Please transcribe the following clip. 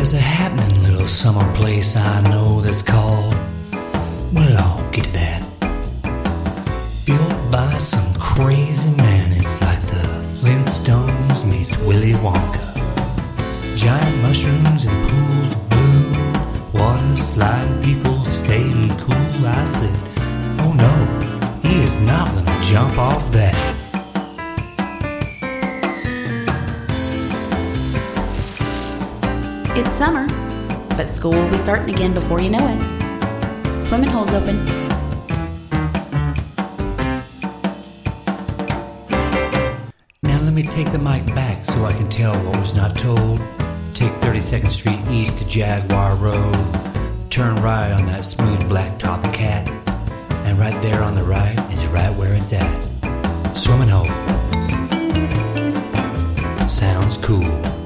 There's a happening little summer place I know that's called, well, I'll get to that. Built by some crazy man, it's like the Flintstones meets Willy Wonka. Giant mushrooms and pools of blue, water sliding, people staying cool. I said, oh no, he is not gonna jump off that. It's summer, but school will be starting again before you know it. Swimming hole's open. Now let me take the mic back so I can tell what was not told. Take 32nd Street east to Jaguar Road. Turn right on that smooth blacktop cat. And right there on the right is right where it's at. Swimming hole. Sounds cool.